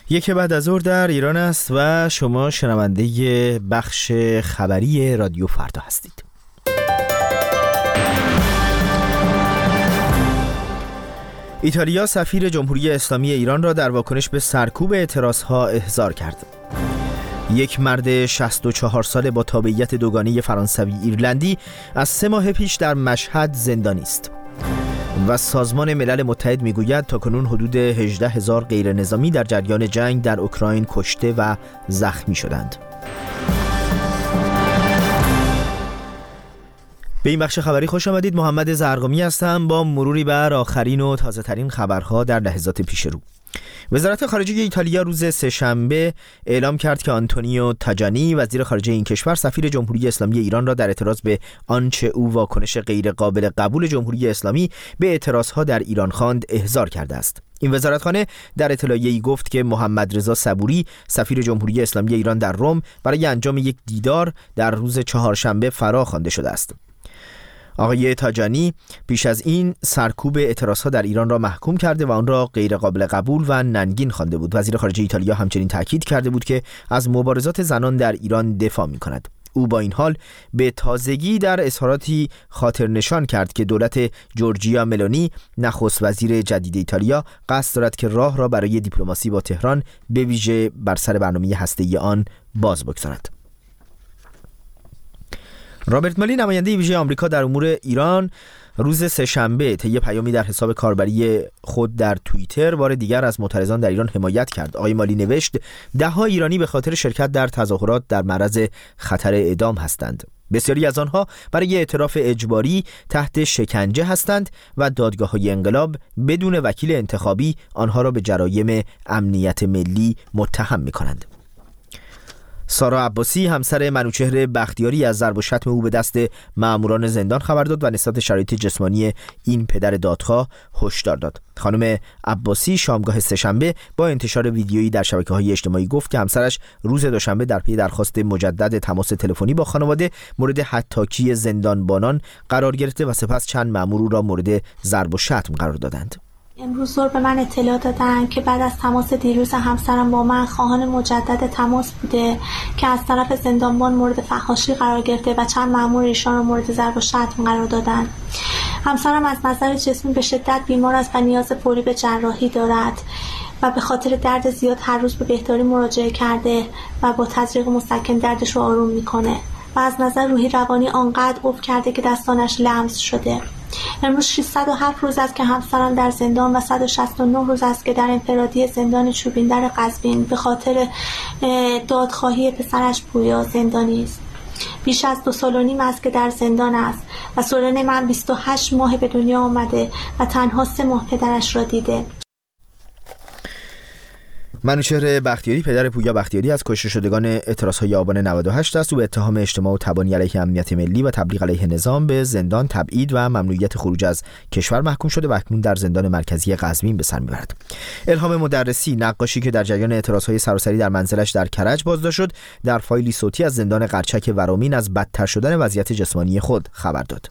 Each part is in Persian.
یک بعد از ظهر در ایران است و شما شنونده بخش خبری رادیو فردا هستید. ایتالیا سفیر جمهوری اسلامی ایران را در واکنش به سرکوب اعتراضها احضار کرد. یک مرد 64 ساله با تابعیت دوگانه فرانسوی ایرلندی از 3 ماه پیش در مشهد زندانی است. و سازمان ملل متحد میگوید تاکنون حدود 18,000 غیر نظامی در جریان جنگ در اوکراین کشته و زخمی شدند. به این بخش خبری خوش آمدید. محمد زرقامی هستم با مروری بر آخرین و تازه ترین خبرها در لحظات پیش رو. وزارت خارجه ایتالیا روز سه‌شنبه اعلام کرد که آنتونیو تاجانی وزیر خارجه این کشور سفیر جمهوری اسلامی ایران را در اعتراض به آنچه او واکنش غیر قابل قبول جمهوری اسلامی به اعتراضها در ایران خواند احضار کرده است. این وزارتخانه در اطلاعیه‌ای گفت که محمد رضا صبوری سفیر جمهوری اسلامی ایران در رم برای انجام یک دیدار در روز چهارشنبه فرا خوانده شده است. آقای تاجانی پیش از این سرکوب اعتراضها در ایران را محکوم کرده و آن را غیر قابل قبول و ننگین خوانده بود. وزیر خارجه ایتالیا همچنین تاکید کرده بود که از مبارزات زنان در ایران دفاع می‌کند. او با این حال به تازگی در اظهاراتی خاطر نشان کرد که دولت جورجیا ملونی نخست وزیر جدید ایتالیا قصد دارد که راه را برای دیپلماسی با تهران به ویژه بر سر برنامه هسته‌ای آن باز بگذارد. رابرت مالی نماینده ویژه آمریکا در امور ایران روز سه‌شنبه طی پیامی در حساب کاربری خود در توییتر بار دیگر از معترضان در ایران حمایت کرد. آقای مالی نوشت: ده‌ها ایرانی به خاطر شرکت در تظاهرات در معرض خطر اعدام هستند. بسیاری از آنها برای اعتراف اجباری تحت شکنجه هستند و دادگاه‌های انقلاب بدون وکیل انتخابی آنها را به جرایم امنیت ملی متهم می‌کنند. سارا عباسی همسر منوچهر بختیاری از ضرب و شتم او به دست ماموران زندان خبر داد و نسبت شرایط جسمانی این پدر دادخواه هشدار داد. خانم عباسی شامگاه سه‌شنبه با انتشار ویدیویی در شبکه‌های اجتماعی گفت که همسرش روز دوشنبه در پی درخواست مجدد تماس تلفنی با خانواده مورد هتاکی زندانبانان قرار گرفته و سپس چند مامور او را مورد ضرب و شتم قرار دادند. امروز صبح به من اطلاع دادن که بعد از تماس دیروز همسرم با من خواهان مجدد تماس بوده که از طرف زندانبان مورد فحاشی قرار گرفته و چند مأمور ایشان را مورد ضرب و شتم قرار دادن. همسرم از نظر جسمی به شدت بیمار است و نیاز فوری به جراحی دارد و به خاطر درد زیاد هر روز به بهداری مراجعه کرده و با تزریق مسکن دردش رو آروم میکنه و از نظر روحی روانی آنقدر افت کرده که دستانش لمس شده. امروز 607 روز است که همسرم در زندان و 169 روز است که در انفرادی زندان چوبین در قزوین به خاطر دادخواهی پسرش پویا زندانی است. بیش از 2.5 سال است که در زندان است و سورن من 28 ماه به دنیا آمده و تنها 3 ماه پدرش را دیده. منوچهر بختیاری پدر پویا بختیاری از کشته شدگان اعتراض‌های آبان 98 است. او به اتهام اجتماع و تبانی علیه امنیت ملی و تبلیغ علیه نظام به زندان، تبعید و ممنوعیت خروج از کشور محکوم شده و اکنون در زندان مرکزی قزوین به سر می‌برد. الهام مدرسی نقاشی که در جریان اعتراض‌های سراسری در منزلش در کرج بازداشت شد، در فایلی صوتی از زندان قرچک ورامین از بدتر شدن وضعیت جسمانی خود خبر داد.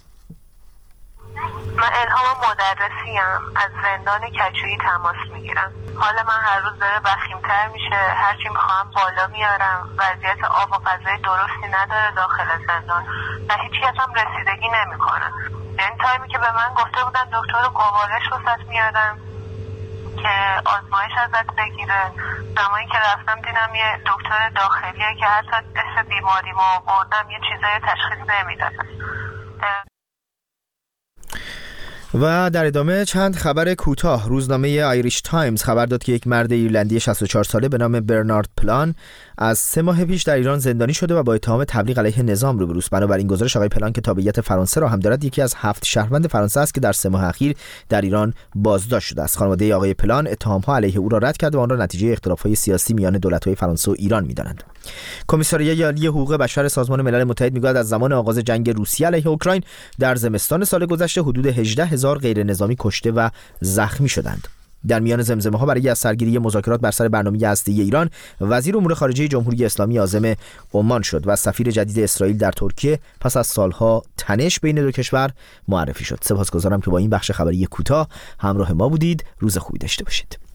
من الهام مدرسیم، از زندان کجویی تماس میگیرم. حال من هر روز داره وخیم‌تر میشه، هرچی میخوام بالا میارم. وضعیت آب و غذای درستی نداره داخل زندان و هیچ کس هم رسیدگی نمیکنه. این تایمی که به من گفته بودن دکتر گوارش واسط میارم که آزمایش ازت بگیره، زمانی که رفتم دیدم یه دکتر داخلیه که حتی اسم بیماریمو بردم یه چیزای تشخیص نمیدادن. و در ادامه چند خبر کوتاه. روزنامه آیریش تایمز خبر داد که یک مرد ایرلندی 64 ساله به نام برنارد پلان از 3 ماه پیش در ایران زندانی شده و با اتهام تبلیغ علیه نظام روبروست. بنابراین گزارش آقای پلان که تابعیت فرانسه را هم دارد، یکی از 7 شهروند فرانسه است که در 3 ماه اخیر در ایران بازداشت شده است. خانواده آقای پلان اتهام‌ها علیه او را رد کرده و آن را نتیجه اختلاف‌های سیاسی میان دولت‌های فرانسه و ایران می‌دانند. کمیساریای عالی حقوق بشر سازمان ملل متحد میگوید از زمان آغاز جنگ روسیه علیه اوکراین در زمستان سال گذشته حدود 18,000 غیر نظامی کشته و زخمی شدند. در میان زمزمه‌ها برای از سرگیری مذاکرات بر سر برنامه هسته‌ای ایران، وزیر امور خارجه جمهوری اسلامی عازم عمان شد و سفیر جدید اسرائیل در ترکیه پس از سالها تنش بین دو کشور معرفی شد. سپاسگزارم که با این بخش خبری کوتاه همراه ما بودید. روز خوبی داشته باشید.